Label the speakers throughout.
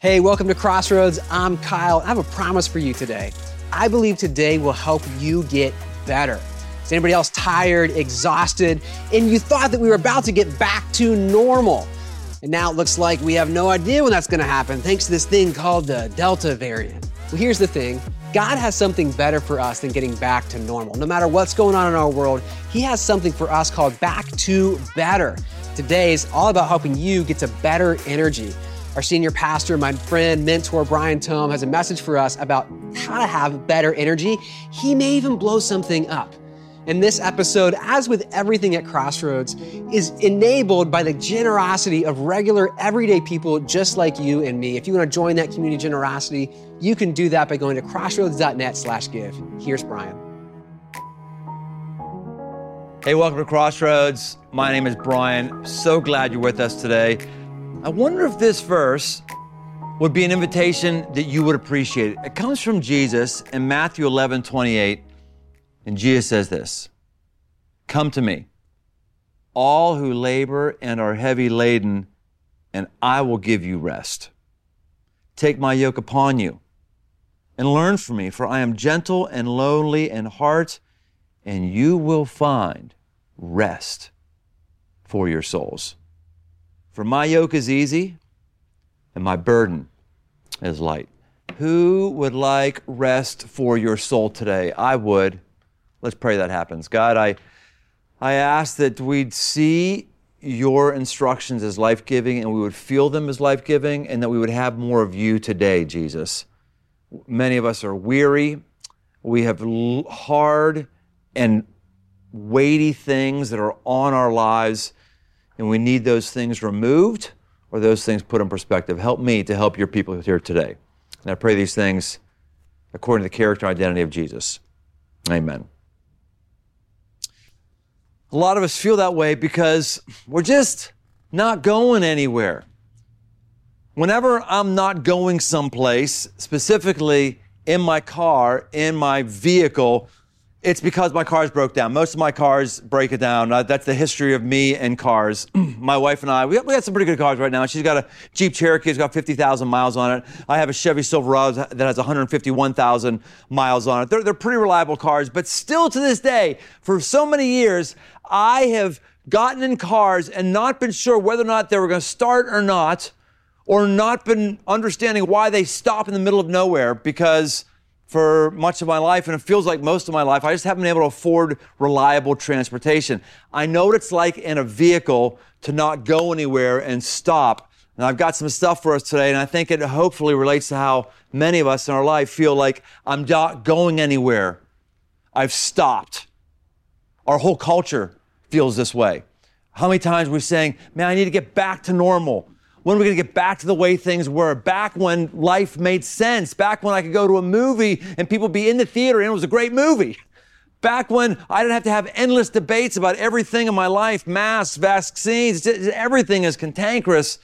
Speaker 1: Hey, welcome to Crossroads. I'm Kyle. I have a promise for you today. I believe today will help you get better. Is anybody else tired, exhausted, and you thought that we were about to get back to normal? And now it looks like we have no idea when that's going to happen thanks to this thing called the Delta variant. Well, here's the thing. God has something better for us than getting back to normal. No matter what's going on in our world, He has something for us called Back to Better. Today is all about helping you get to better energy. Our senior pastor, my friend, mentor, Brian Tome, has a message for us about how to have better energy. He may even blow something up. And this episode, as with everything at Crossroads, is enabled by the generosity of regular, everyday people just like you and me. If you want to join that community generosity, you can do that by going to crossroads.net/give. Here's Brian.
Speaker 2: Hey, welcome to Crossroads. My name is Brian. So glad you're with us today. I wonder if this verse would be an invitation that you would appreciate. It comes from Jesus in Matthew 11:28, and Jesus says this, "Come to me, all who labor and are heavy laden, and I will give you rest. Take my yoke upon you and learn from me, for I am gentle and lowly in heart, and you will find rest for your souls. For my yoke is easy and my burden is light." Who would like rest for your soul today? I would. Let's pray that happens. God, I ask that we'd see your instructions as life-giving and we would feel them as life-giving and that we would have more of you today, Jesus. Many of us are weary. We have hard and weighty things that are on our lives, and we need those things removed or those things put in perspective. Help me to help your people here today. And I pray these things according to the character and identity of Jesus. Amen. A lot of us feel that way because we're just not going anywhere. Whenever I'm not going someplace, specifically in my car, in my vehicle, it's because my cars broke down. Most of my cars break it down. That's the history of me and cars. My wife and I, we got some pretty good cars right now. She's got a Jeep Cherokee. It's got 50,000 miles on it. I have a Chevy Silverado that has 151,000 miles on it. They're pretty reliable cars, but still to this day, for so many years, I have gotten in cars and not been sure whether or not they were going to start or not been understanding why they stop in the middle of nowhere, because for much of my life, and it feels like most of my life, I just haven't been able to afford reliable transportation. I know what it's like in a vehicle to not go anywhere and stop. And I've got some stuff for us today, and I think it hopefully relates to how many of us in our life feel like I'm not going anywhere. I've stopped. Our whole culture feels this way. How many times we're saying, man, I need to get back to normal. When are we going to get back to the way things were? Back when life made sense. Back when I could go to a movie and people be in the theater and it was a great movie. Back when I didn't have to have endless debates about everything in my life, masks, vaccines, everything is cantankerous.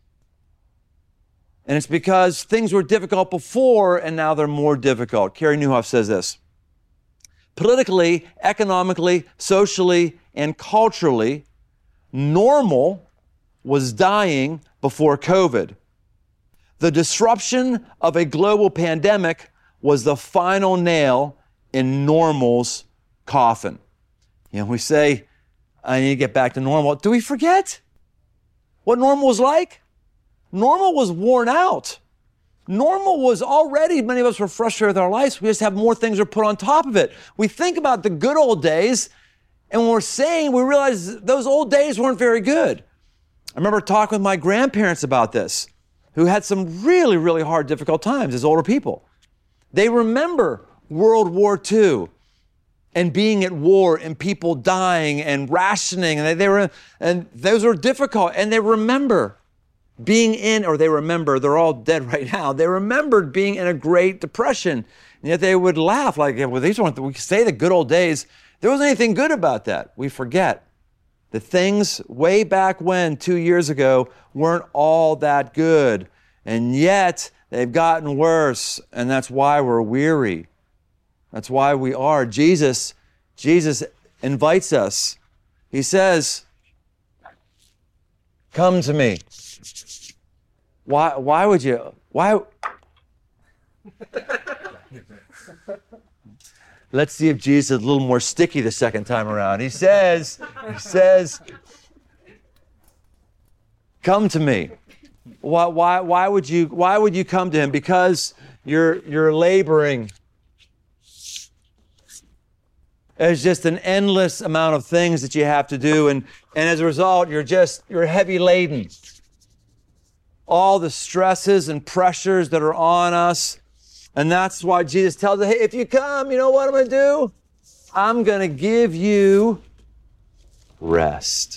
Speaker 2: And it's because things were difficult before and now they're more difficult. Carey Nieuwhof says this: politically, economically, socially, and culturally, normal was dying before COVID. The disruption of a global pandemic was the final nail in normal's coffin. You know, we say, I need to get back to normal. Do we forget what normal was like? Normal was worn out. Normal was already, many of us were frustrated with our lives. We just have more things are put on top of it. We think about the good old days, and when we're saying, we realize those old days weren't very good. I remember talking with my grandparents about this, who had some really, really hard, difficult times as older people. They remember World War II and being at war and people dying and rationing, and those were difficult. And they remember being in, or they remember, they're all dead right now. They remembered being in a Great Depression, and yet they would laugh like, well, these weren't, we say the good old days. There wasn't anything good about that. We forget. The things way back when, 2 years ago, weren't all that good. And yet, they've gotten worse. And that's why we're weary. That's why we are. Jesus invites us. He says, come to me. Why would you? Why? Let's see if Jesus is a little more sticky the second time around. He says, come to me. Why would you come to him? Because you're laboring. There's just an endless amount of things that you have to do, and as a result, you're heavy laden. All the stresses and pressures that are on us. And that's why Jesus tells us, hey, if you come, you know what I'm going to do? I'm going to give you rest.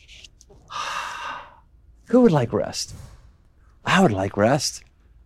Speaker 2: Who would like rest? I would like rest.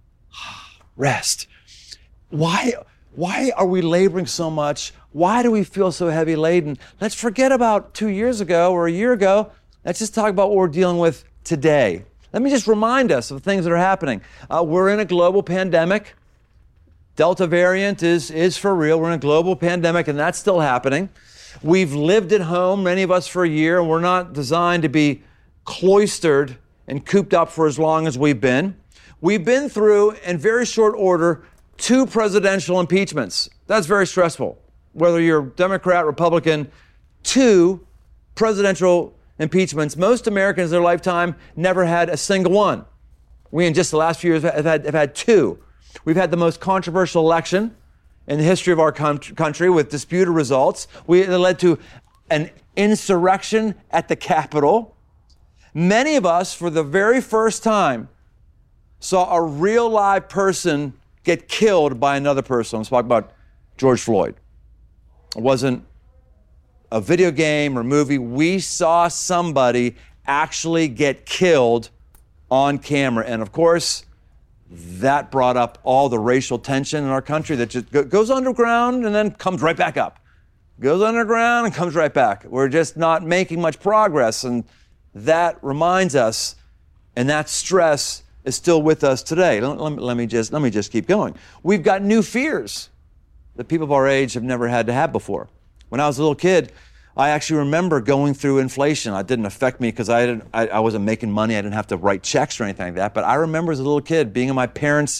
Speaker 2: Rest. Why are we laboring so much? Why do we feel so heavy laden? Let's forget about 2 years ago or a year ago. Let's just talk about what we're dealing with today. Let me just remind us of things that are happening. We're in a global pandemic. Delta variant is for real. We're in a global pandemic, and that's still happening. We've lived at home, many of us, for a year, and we're not designed to be cloistered and cooped up for as long as we've been. We've been through, in very short order, 2 presidential impeachments. That's very stressful. Whether you're Democrat, Republican, 2 presidential impeachments. Most Americans in their lifetime never had a single one. We, in just the last few years, have had 2. We've had the most controversial election in the history of our country with disputed results. It led to an insurrection at the Capitol. Many of us, for the very first time, saw a real live person get killed by another person. I'm talking about George Floyd. It wasn't a video game or movie. We saw somebody actually get killed on camera. And of course, that brought up all the racial tension in our country that just goes underground and then comes right back up. Goes underground and comes right back. We're just not making much progress, and that reminds us, and that stress is still with us today. Let me just keep going. We've got new fears that people of our age have never had to have before. When I was a little kid, I actually remember going through inflation. It didn't affect me because I wasn't making money. I didn't have to write checks or anything like that. But I remember as a little kid being in my parents'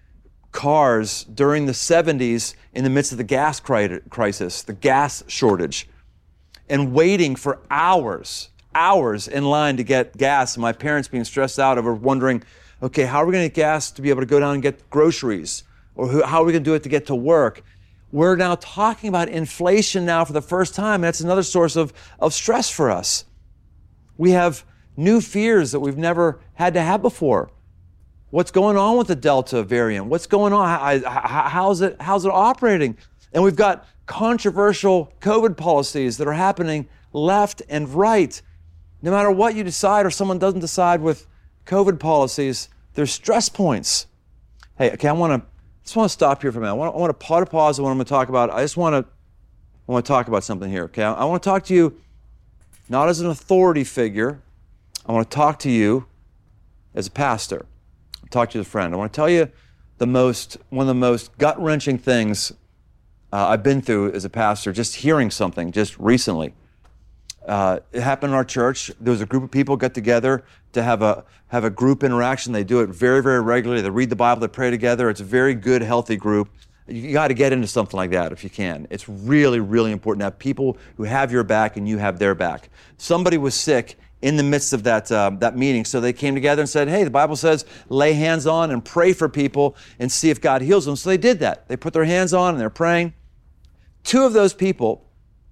Speaker 2: cars during the 70s in the midst of the gas crisis, the gas shortage, and waiting for hours in line to get gas. And my parents being stressed out over wondering, okay, how are we going to get gas to be able to go down and get groceries? Or how are we going to do it to get to work? We're now talking about inflation now for the first time, and that's another source of stress for us. We have new fears that we've never had to have before. What's going on with the Delta variant? What's going on? How's it operating? And we've got controversial COVID policies that are happening left and right. No matter what you decide or someone doesn't decide with COVID policies, there's stress points. Hey, okay, I just want to stop here for a minute. I want to pause on what I'm going to talk about. I want to talk about something here, okay? I want to talk to you not as an authority figure. I want to talk to you as a pastor. Talk to you as a friend. I want to tell you one of the most gut-wrenching things I've been through as a pastor, just hearing something just recently. It happened in our church. There was a group of people got together to have a group interaction. They do it very, very regularly. They read the Bible, they pray together. It's a very good, healthy group. You got to get into something like that if you can. It's really, really important to have people who have your back and you have their back. Somebody was sick in the midst of that meeting, so they came together and said, hey, the Bible says lay hands on and pray for people and see if God heals them. So they did that. They put their hands on and they're praying. 2 of those people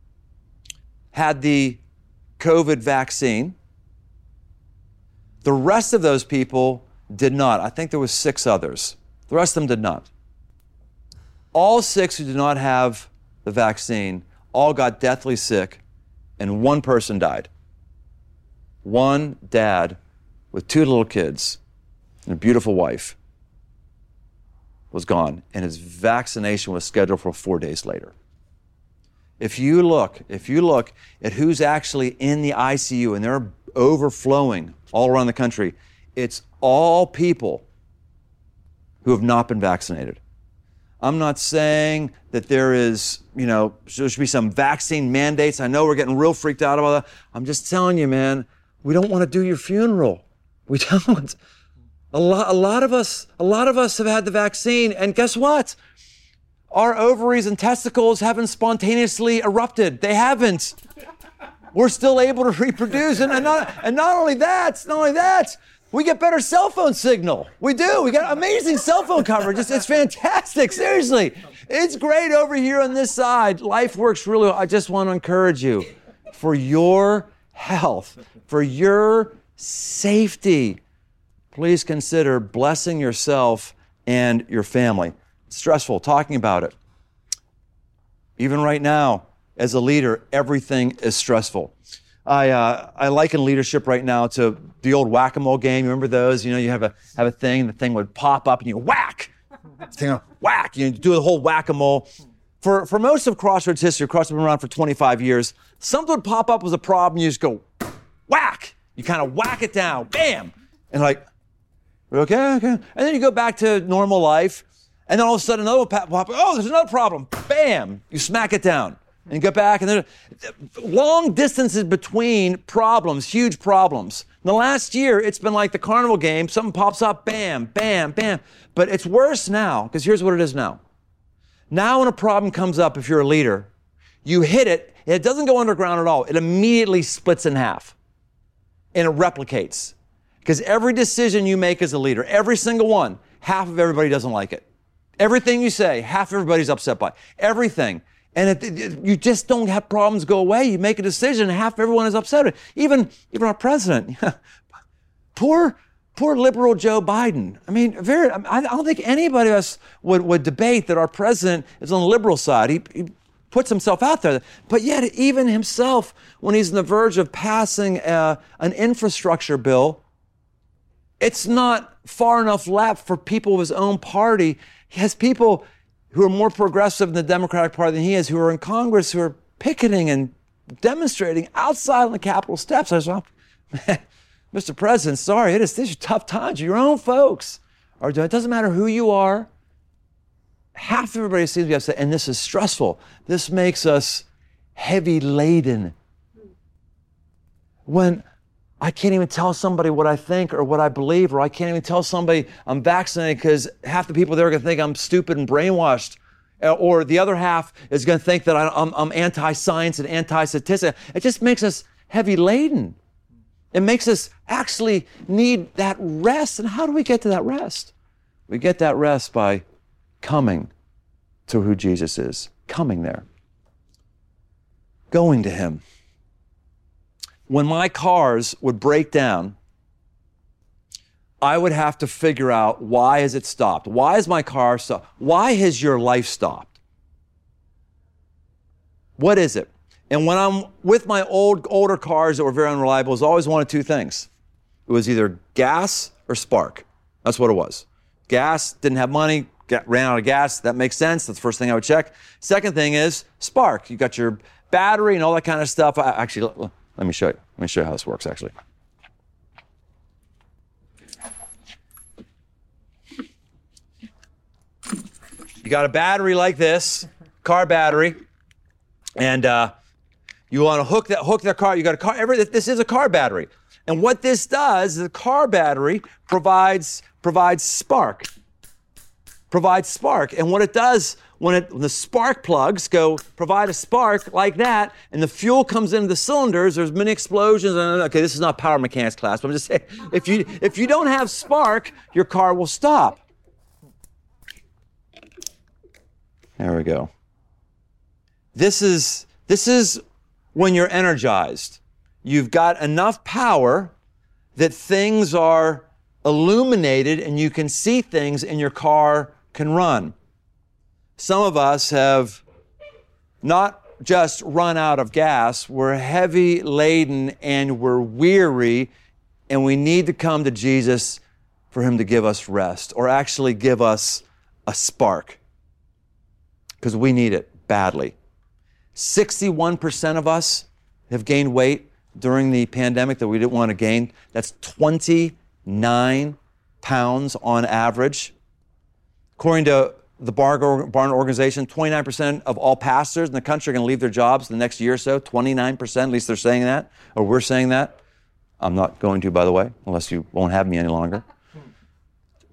Speaker 2: had the COVID vaccine. The rest of those people did not. I think there was 6 others. The rest of them did not. All 6 who did not have the vaccine all got deathly sick, and 1 person died. 1 dad with 2 little kids and a beautiful wife was gone, and his vaccination was scheduled for 4 days later. If you look at who's actually in the ICU, and they're overflowing all around the country, it's all people who have not been vaccinated. I'm not saying that there should be some vaccine mandates. I know we're getting real freaked out about that. I'm just telling you, man, we don't want to do your funeral. We don't. A lot of us have had the vaccine, and guess what? Our ovaries and testicles haven't spontaneously erupted. They haven't. We're still able to reproduce, and not only that, we get better cell phone signal. We do. We got amazing cell phone coverage. It's fantastic. Seriously, it's great over here on this side. Life works really well. I just want to encourage you, for your health, for your safety, please consider blessing yourself and your family. It's stressful talking about it. Even right now, as a leader, everything is stressful. I liken leadership right now to the old whack-a-mole game. You remember those? You know, you have a thing, and the thing would pop up, and you whack. Whack. You do the whole whack-a-mole. For most of Crossroads history, Crossroads has been around for 25 years. Something would pop up as a problem. You just go whack. You kind of whack it down. Bam. And like, okay. And then you go back to normal life. And then all of a sudden another will pop up. Oh, there's another problem. Bam. You smack it down. And you get back. And then long distances between problems, huge problems. In the last year, it's been like the carnival game. Something pops up. Bam, bam, bam. But it's worse now, because here's what it is now. Now when a problem comes up, if you're a leader, you hit it. It doesn't go underground at all. It immediately splits in half. And it replicates. Because every decision you make as a leader, every single one, half of everybody doesn't like it. Everything you say, half everybody's upset by. Everything. And you just don't have problems go away. You make a decision, and half everyone is upset. Even our president. Poor liberal Joe Biden. I mean, I don't think anybody of us would debate that our president is on the liberal side. He puts himself out there. But yet, even himself, when he's on the verge of passing an infrastructure bill, it's not far enough left for people of his own party. He has people who are more progressive in the Democratic Party than he is, who are in Congress, who are picketing and demonstrating outside on the Capitol steps. I was like, man, Mr. President, sorry, these are tough times. Your own folks are doing it. Doesn't matter who you are. Half everybody seems to be upset, and this is stressful. This makes us heavy laden. When I can't even tell somebody what I think or what I believe, or I can't even tell somebody I'm vaccinated because half the people there are going to think I'm stupid and brainwashed, or the other half is going to think that I'm anti-science and anti-statistic. It just makes us heavy laden. It makes us actually need that rest. And how do we get to that rest? We get that rest by coming to who Jesus is, coming there, going to him. When my cars would break down, I would have to figure out, why has it stopped? Why is my car stopped? Why has your life stopped? What is it? And when I'm with my older cars that were very unreliable, it was always one of two things. It was either gas or spark. That's what it was. Gas, didn't have money, ran out of gas. That makes sense. That's the first thing I would check. Second thing is spark. You got your battery and all that kind of stuff. Let me show you. Let me show you how this works, actually. You got a battery like this, car battery, and you want to hook that car. You got a car. This is a car battery, and what this does is the car battery provides spark. Provides spark, and what it does when the spark plugs provide a spark like that, and the fuel comes into the cylinders, there's many explosions. Okay, this is not power mechanics class, but I'm just saying, if you don't have spark, your car will stop. There we go. This is when you're energized. You've got enough power that things are illuminated and you can see things and your car can run. Some of us have not just run out of gas, we're heavy laden and we're weary, and we need to come to Jesus for him to give us rest, or actually give us a spark, because we need it badly. 61% of us have gained weight during the pandemic that we didn't want to gain. That's 29 pounds on average. According to the Barna organization, 29% of all pastors in the country are going to leave their jobs in the next year or so. 29%, at least they're saying that, or we're saying that. I'm not going to, by the way, unless you won't have me any longer.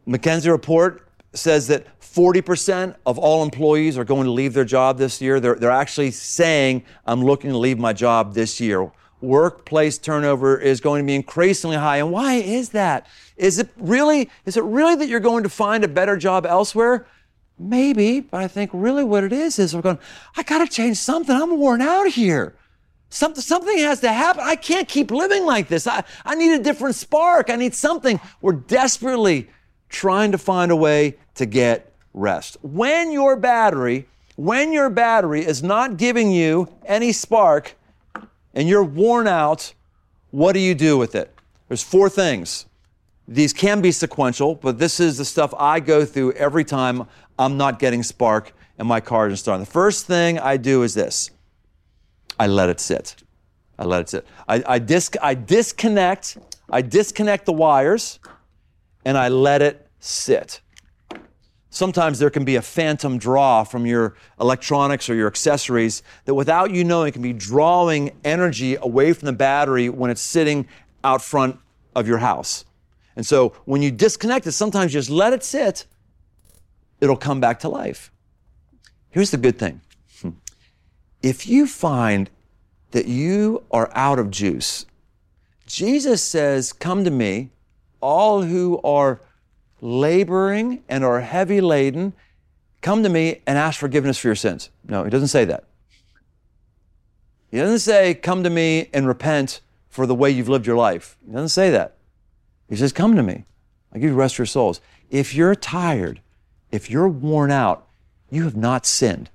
Speaker 2: McKinsey report says that 40% of all employees are going to leave their job this year. They're actually saying, I'm looking to leave my job this year. Workplace turnover is going to be increasingly high. And why is that? Is it really that you're going to find a better job elsewhere? Maybe, but I think really what it is we're going, I got to change something. I'm worn out here. Something has to happen. I can't keep living like this. I need a different spark. I need something. We're desperately trying to find a way to get rest. When your battery is not giving you any spark and you're worn out, what do you do with it? There's 4 things. These can be sequential, but this is the stuff I go through every time I'm not getting spark and my car isn't starting. The first thing I do is this. I let it sit. I disconnect the wires and I let it sit. Sometimes there can be a phantom draw from your electronics or your accessories that without you knowing can be drawing energy away from the battery when it's sitting out front of your house. And so when you disconnect it, sometimes you just let it sit, it'll come back to life. Here's the good thing. If you find that you are out of juice, Jesus says, come to me, all who are laboring and are heavy laden, come to me and ask forgiveness for your sins. No, he doesn't say that. He doesn't say, come to me and repent for the way you've lived your life. He doesn't say that. He says, come to me. I'll give you rest for your souls. If you're tired, if you're worn out, you have not sinned.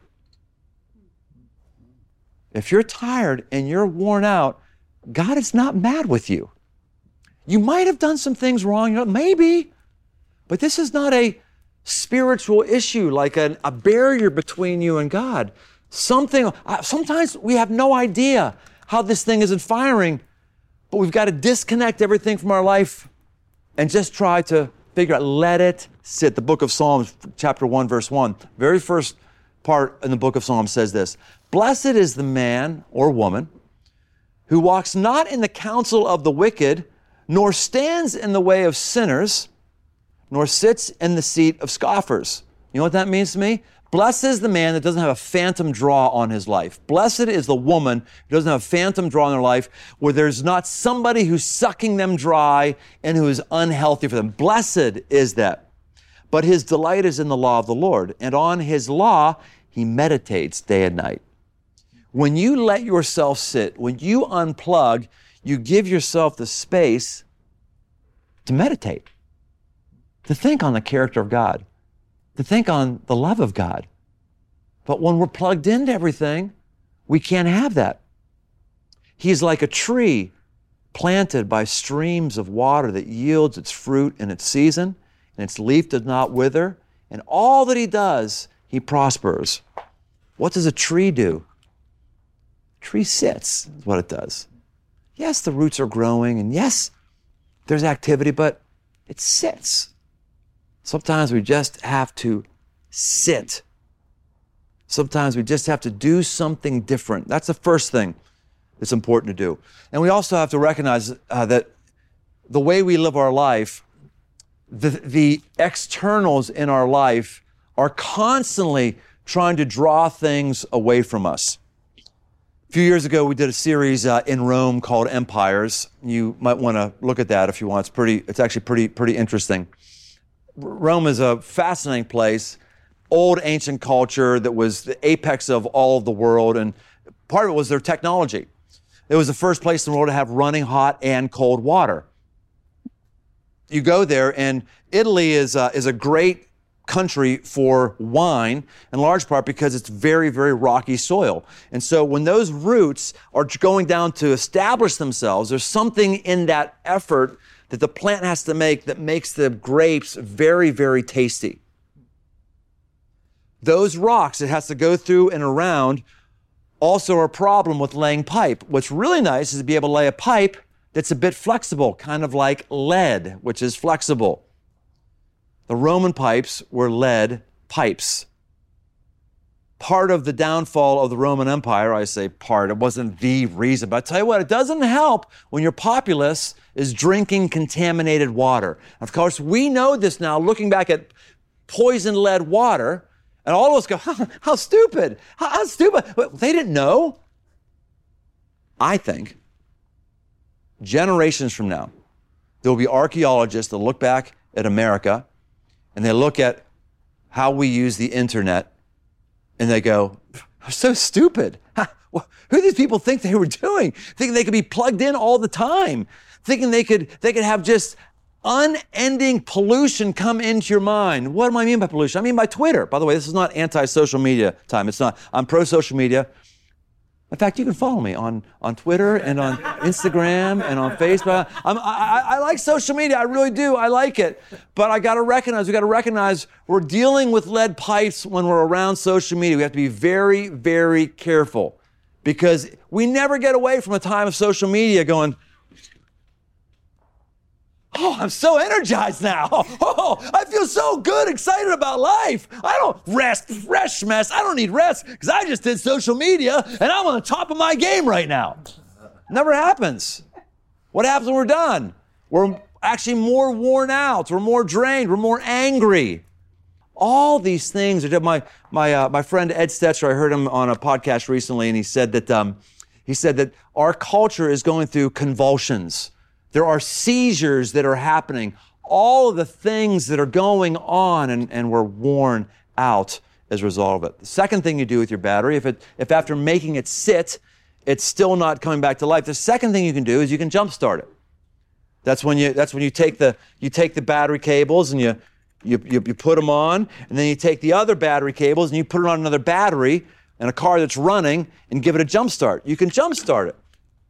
Speaker 2: If you're tired and you're worn out, God is not mad with you. You might have done some things wrong, maybe, but this is not a spiritual issue, like a barrier between you and God. Sometimes we have no idea how this thing isn't firing, but we've got to disconnect everything from our life and just try to figure out, let it sit. The book of Psalms, chapter 1, verse 1, very first part in the book of Psalms says this, blessed is the man or woman who walks not in the counsel of the wicked, nor stands in the way of sinners, nor sits in the seat of scoffers. You know what that means to me? Blessed is the man that doesn't have a phantom draw on his life. Blessed is the woman who doesn't have a phantom draw on their life, where there's not somebody who's sucking them dry and who is unhealthy for them. Blessed is that. But his delight is in the law of the Lord, and on his law he meditates day and night. When you let yourself sit, when you unplug, you give yourself the space to meditate, to think on the character of God, to think on the love of God. But when we're plugged into everything, we can't have that. He's like a tree planted by streams of water that yields its fruit in its season, and its leaf does not wither, and all that he does, he prospers. What does a tree do? A tree sits, is what it does. Yes, the roots are growing, and yes, there's activity, but it sits. Sometimes we just have to sit. Sometimes we just have to do something different. That's the first thing that's important to do. And we also have to recognize that the way we live our life, the externals in our life are constantly trying to draw things away from us. A few years ago, we did a series in Rome called Empires. You might want to look at that if you want. It's actually pretty interesting. Rome is a fascinating place, old ancient culture that was the apex of all of the world, and part of it was their technology. It was the first place in the world to have running hot and cold water. You go there, and Italy is a great country for wine, in large part because it's very, very rocky soil. And so when those roots are going down to establish themselves, there's something in that effort that the plant has to make that makes the grapes very, very tasty. Those rocks it has to go through and around also are a problem with laying pipe. What's really nice is to be able to lay a pipe that's a bit flexible, kind of like lead, which is flexible. The Roman pipes were lead pipes. part of the downfall of the Roman Empire. I say part, it wasn't the reason, but I tell you what, it doesn't help when your populace is drinking contaminated water. Of course, we know this now, looking back at poison lead water, and all of us go, how stupid, how stupid. But they didn't know. I think generations from now, there will be archaeologists that look back at America and they look at how we use the internet and they go, so stupid. Who do these people think they were doing? Thinking they could be plugged in all the time, thinking they could have just unending pollution come into your mind. What do I mean by pollution? I mean by Twitter. By the way, this is not anti-social media time. It's not. I'm pro-social media. In fact, you can follow me on Twitter and on Instagram and on Facebook. I like social media. I really do. I like it. But we got to recognize we're dealing with lead pipes when we're around social media. We have to be very, very careful because we never get away from a time of social media going, oh, I'm so energized now. Oh, I feel so good, excited about life. I don't rest mess. I don't need rest because I just did social media and I'm on the top of my game right now. Never happens. What happens when we're done? We're actually more worn out. We're more drained. We're more angry. All these things are my friend Ed Stetzer, I heard him on a podcast recently, and he said that our culture is going through convulsions. There are seizures that are happening. All of the things that are going on, and we're worn out as a result of it. The second thing you do with your battery, if after making it sit, it's still not coming back to life, the second thing you can do is you can jumpstart it. That's when you take the battery cables and you put them on, and then you take the other battery cables and you put it on another battery in a car that's running and give it a jump start. You can jumpstart it.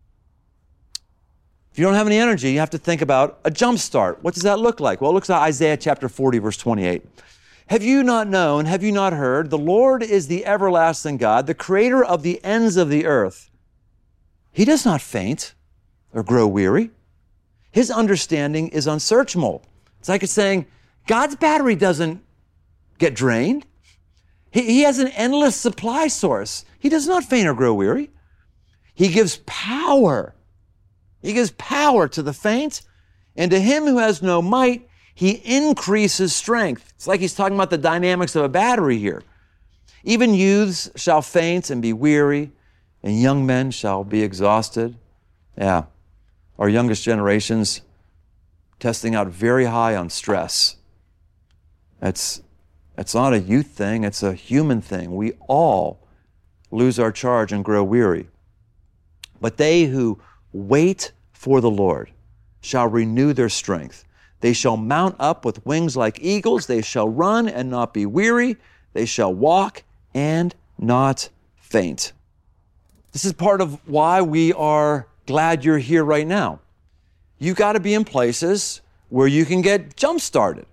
Speaker 2: If you don't have any energy, you have to think about a jump start. What does that look like? Well, it looks like Isaiah chapter 40, verse 28. Have you not known, have you not heard, the Lord is the everlasting God, the creator of the ends of the earth. He does not faint or grow weary. His understanding is unsearchable. It's like it's saying, God's battery doesn't get drained. He has an endless supply source. He does not faint or grow weary. He gives power. He gives power to the faint, and to him who has no might, he increases strength. It's like he's talking about the dynamics of a battery here. Even youths shall faint and be weary, and young men shall be exhausted. Yeah, our youngest generation's testing out very high on stress. It's not a youth thing, it's a human thing. We all lose our charge and grow weary. But they who wait for the Lord shall renew their strength. They shall mount up with wings like eagles. They shall run and not be weary. They shall walk and not faint. This is part of why we are glad you're here right now. You got to be in places where you can get jump-started.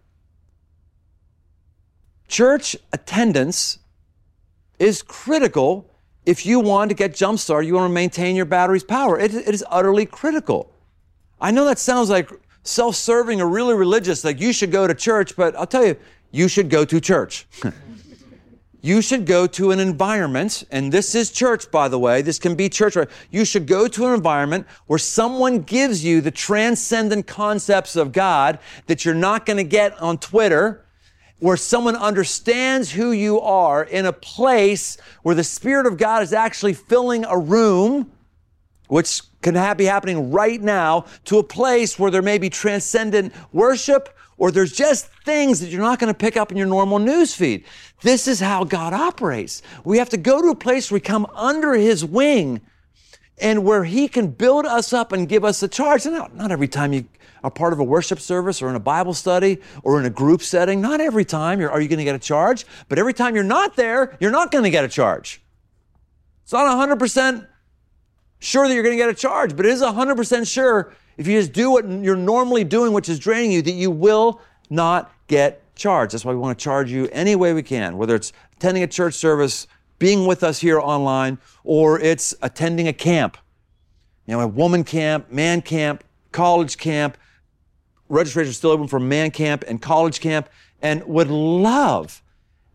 Speaker 2: Church attendance is critical. If you want to get jump-started, you want to maintain your battery's power. It is utterly critical. I know that sounds like self-serving or really religious, like you should go to church, but I'll tell you, you should go to church. You should go to an environment, and this is church, by the way. This can be church. You should go to an environment where someone gives you the transcendent concepts of God that you're not going to get on Twitter, where someone understands who you are in a place where the Spirit of God is actually filling a room, which can be happening right now, to a place where there may be transcendent worship, or there's just things that you're not going to pick up in your normal news feed. This is how God operates. We have to go to a place where we come under His wing and where He can build us up and give us a charge. And not every time you are part of a worship service or in a Bible study or in a group setting, not every time are you going to get a charge. But every time you're not there, you're not going to get a charge. It's not 100% sure that you're going to get a charge, but it is 100% sure if you just do what you're normally doing, which is draining you, that you will not get charged. That's why we want to charge you any way we can, whether it's attending a church service, being with us here online, or it's attending a camp. You know, a woman camp, man camp, college camp. Registration is still open for man camp and college camp, and would love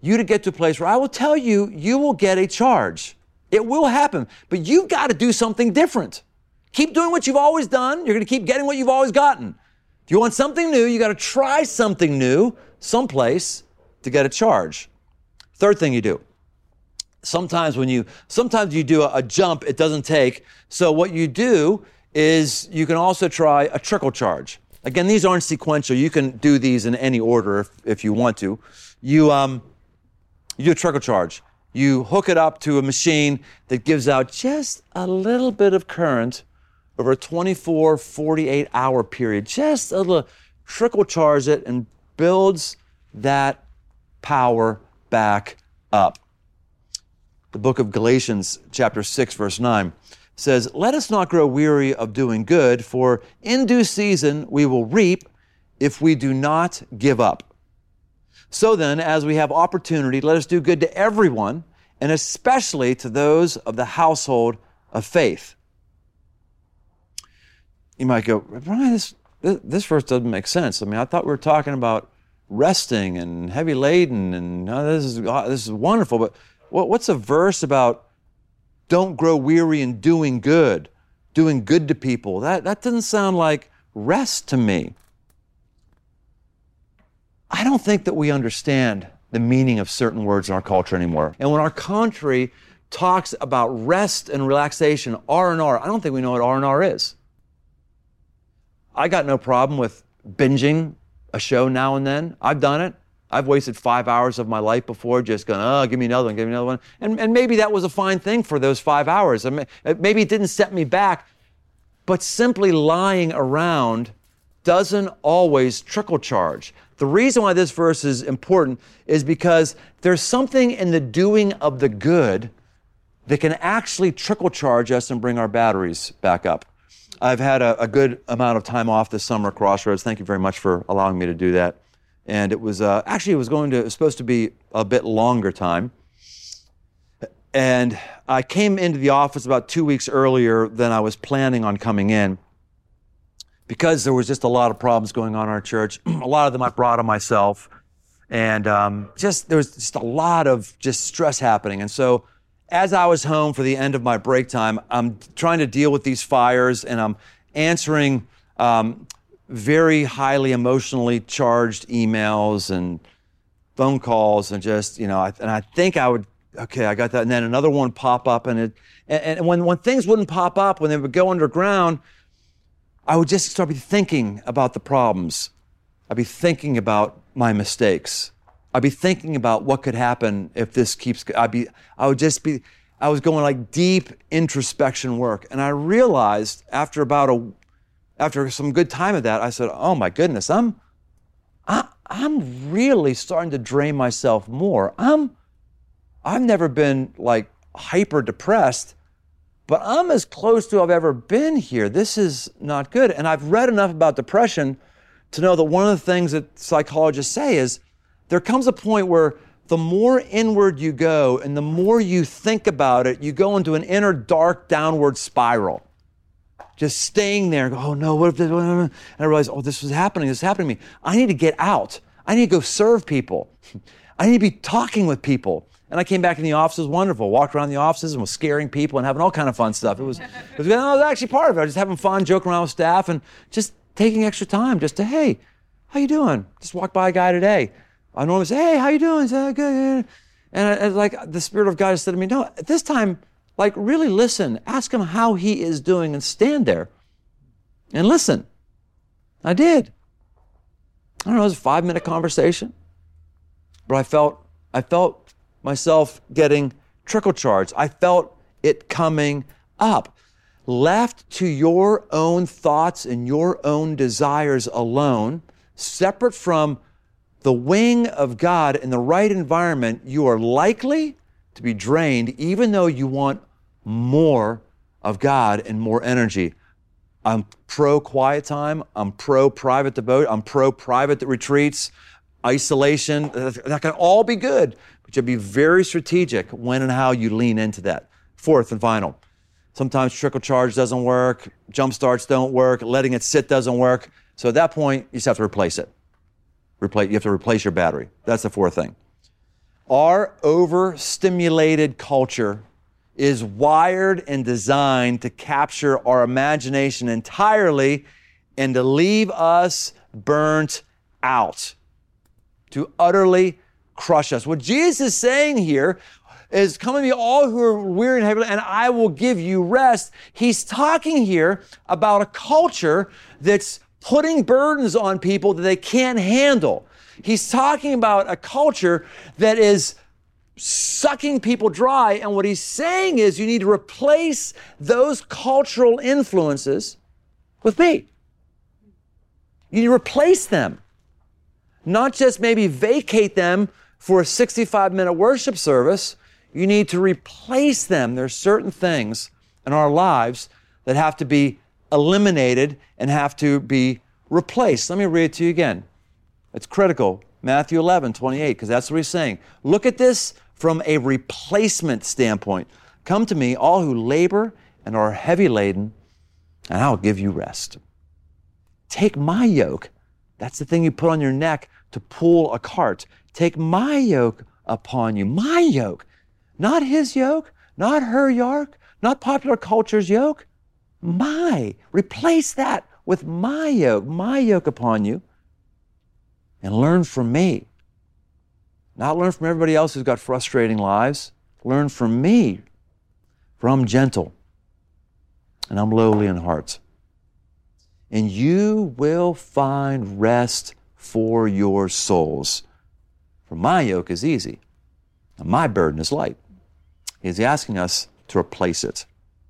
Speaker 2: you to get to a place where I will tell you, you will get a charge. It will happen, but you've got to do something different. Keep doing what you've always done. You're going to keep getting what you've always gotten. If you want something new, you got to try something new someplace to get a charge. Third thing you do. Sometimes you do a jump, it doesn't take. So what you do is you can also try a trickle charge. Again, these aren't sequential. You can do these in any order if you want to. You do a trickle charge. You hook it up to a machine that gives out just a little bit of current over a 24, 48-hour period. Just a little, trickle charge it and builds that power back up. The book of Galatians, chapter 6, verse 9, says, "Let us not grow weary of doing good, for in due season we will reap if we do not give up. So then, as we have opportunity, let us do good to everyone, and especially to those of the household of faith." You might go, "Brian, this verse doesn't make sense. I mean, I thought we were talking about resting and heavy laden, and this is wonderful. But what's a verse about don't grow weary in doing good to people? That doesn't sound like rest to me." I don't think that we understand the meaning of certain words in our culture anymore. And when our country talks about rest and relaxation, R&R, I don't think we know what R&R is. I got no problem with binging a show now and then. I've done it. I've wasted 5 hours of my life before just going, give me another one, give me another one. And maybe that was a fine thing for those 5 hours. I mean, maybe it didn't set me back, but simply lying around doesn't always trickle charge. The reason why this verse is important is because there's something in the doing of the good that can actually trickle charge us and bring our batteries back up. I've had a good amount of time off this summer at Crossroads. Thank you very much for allowing me to do that. And it was supposed to be a bit longer time. And I came into the office about 2 weeks earlier than I was planning on coming in because there was just a lot of problems going on in our church. A lot of them I brought on myself. And there was just a lot of just stress happening. And so as I was home for the end of my break time, I'm trying to deal with these fires, and I'm answering very highly emotionally charged emails and phone calls, and just, I think I would, okay, I got that. And then another one pop up, and when things wouldn't pop up, when they would go underground, I would just start thinking about the problems. I'd be thinking about my mistakes. I'd be thinking about what could happen if this keeps, I was going like deep introspection work. And I realized after some good time of that, I said, oh my goodness, I'm really starting to drain myself more. I've never been like hyper depressed, but I'm as close to I've ever been here. This is not good. And I've read enough about depression to know that one of the things that psychologists say is there comes a point where the more inward you go and the more you think about it, you go into an inner dark downward spiral. Just staying there and go, oh no, what if this, and I realize, oh, this is happening to me. I need to get out. I need to go serve people. I need to be talking with people. And I came back in the office, it was wonderful. Walked around the offices and was scaring people and having all kind of fun stuff. It was actually part of it. I was just having fun, joking around with staff and just taking extra time just to, hey, how you doing? Just walked by a guy today. I normally say, hey, how you doing? Say, good. And like the Spirit of God just said to me, no, at this time, like really listen. Ask him how he is doing and stand there and listen. I did. I don't know, it was a 5-minute conversation, but I felt myself getting trickle charged. I felt it coming up. Left to your own thoughts and your own desires alone, separate from the wing of God in the right environment, you are likely to be drained even though you want more of God and more energy. I'm pro quiet time. I'm pro private devote. I'm pro private retreats, isolation. That can all be good, but you'll be very strategic when and how you lean into that. Fourth and final. Sometimes trickle charge doesn't work. Jump starts don't work. Letting it sit doesn't work. So at that point, you just have to replace it. You have to replace your battery. That's the fourth thing. Our overstimulated culture is wired and designed to capture our imagination entirely and to leave us burnt out, to utterly crush us. What Jesus is saying here is, come to me all who are weary and heavy, and I will give you rest. He's talking here about a culture that's putting burdens on people that they can't handle. He's talking about a culture that is sucking people dry, and what he's saying is you need to replace those cultural influences with me. You need to replace them, not just maybe vacate them for a 65-minute worship service. You need to replace them. There are certain things in our lives that have to be eliminated and have to be replaced. Let me read it to you again. It's critical. Matthew 11:28, because that's what he's saying. Look at this from a replacement standpoint. Come to me, all who labor and are heavy laden, and I'll give you rest. Take my yoke. That's the thing you put on your neck to pull a cart. Take my yoke upon you. My yoke. Not his yoke, not her yoke, not popular culture's yoke. Replace that with my yoke upon you, and learn from me. Not learn from everybody else who's got frustrating lives. Learn from me, for I'm gentle and I'm lowly in heart. And you will find rest for your souls. For my yoke is easy and my burden is light. He's asking us to replace it.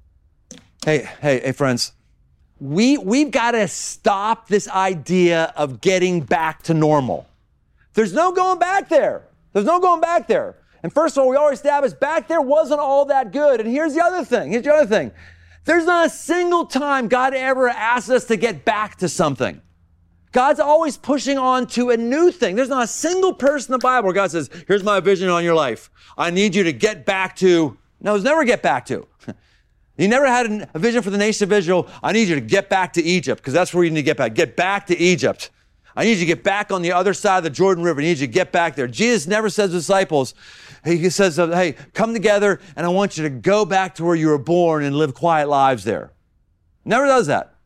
Speaker 2: Hey, friends. We've got to stop this idea of getting back to normal. There's no going back there. There's no going back there. And first of all, we already established back there wasn't all that good. And here's the other thing. There's not a single time God ever asked us to get back to something. God's always pushing on to a new thing. There's not a single person in the Bible where God says, here's my vision on your life. I need you to get back to. No, it's never get back to. He never had a vision for the nation of Israel. I need you to get back to Egypt, because that's where you need to get back. Get back to Egypt. I need you to get back on the other side of the Jordan River. I need you to get back there. Jesus never says to the disciples, he says, hey, come together, and I want you to go back to where you were born and live quiet lives there. Never does that.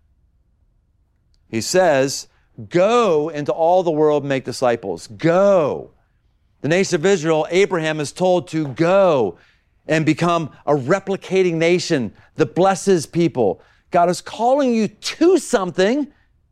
Speaker 2: He says, go into all the world and make disciples. Go. The nation of Israel, Abraham is told to go and become a replicating nation that blesses people. God is calling you to something.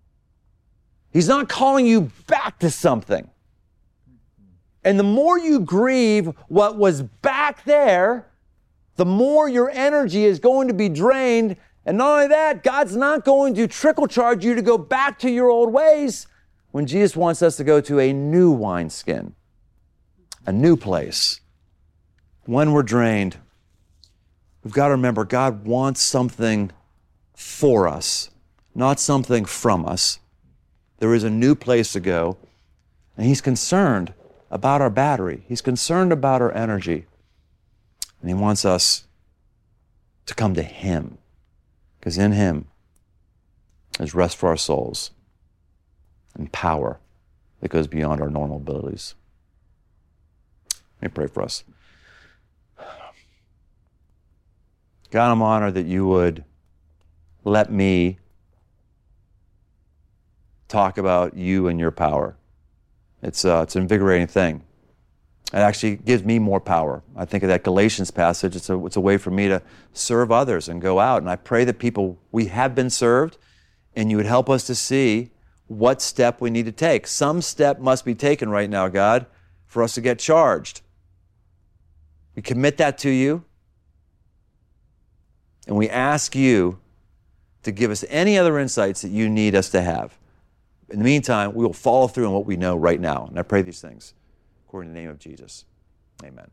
Speaker 2: He's not calling you back to something. And the more you grieve what was back there, the more your energy is going to be drained. And not only that, God's not going to trickle charge you to go back to your old ways when Jesus wants us to go to a new wineskin, a new place. When we're drained, we've got to remember God wants something for us, not something from us. There is a new place to go, and He's concerned about our battery. He's concerned about our energy, and He wants us to come to Him, because in Him is rest for our souls and power that goes beyond our normal abilities. Let me pray for us. God, I'm honored that you would let me talk about you and your power. It's an invigorating thing. It actually gives me more power. I think of that Galatians passage. It's a way for me to serve others and go out. And I pray that we have been served, and you would help us to see what step we need to take. Some step must be taken right now, God, for us to get charged. We commit that to you. And we ask you to give us any other insights that you need us to have. In the meantime, we will follow through on what we know right now. And I pray these things according to the name of Jesus. Amen.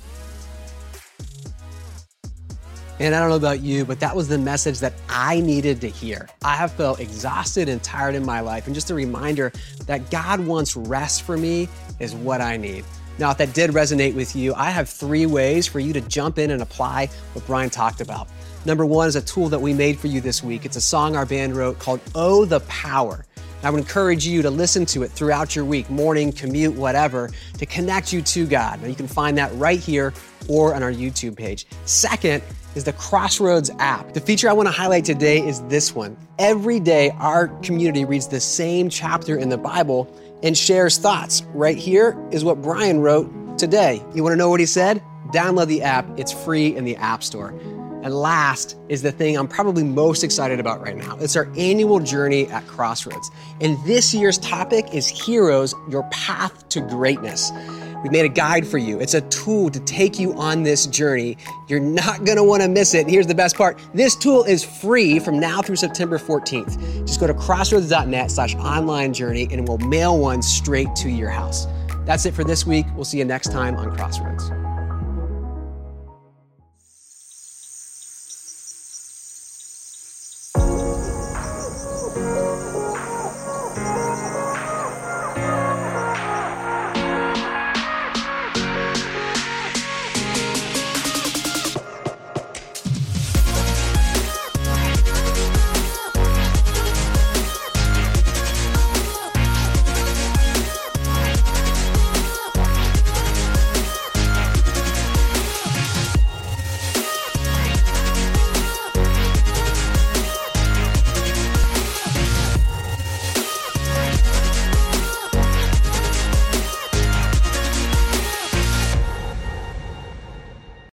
Speaker 1: And I don't know about you, but that was the message that I needed to hear. I have felt exhausted and tired in my life. And just a reminder that God wants rest for me is what I need. Now, if that did resonate with you, I have 3 ways for you to jump in and apply what Brian talked about. Number 1 is a tool that we made for you this week. It's a song our band wrote called Oh, the Power. I would encourage you to listen to it throughout your week, morning, commute, whatever, to connect you to God. Now, you can find that right here or on our YouTube page. Second is the Crossroads app. The feature I want to highlight today is this one. Every day, our community reads the same chapter in the Bible and shares thoughts. Right here is what Brian wrote today. You want to know what he said? Download the app. It's free in the App Store. And last is the thing I'm probably most excited about right now. It's our annual journey at Crossroads. And this year's topic is Heroes, Your Path to Greatness. We made a guide for you. It's a tool to take you on this journey. You're not gonna wanna miss it. And here's the best part. This tool is free from now through September 14th. Just go to crossroads.net/online journey and we'll mail one straight to your house. That's it for this week. We'll see you next time on Crossroads.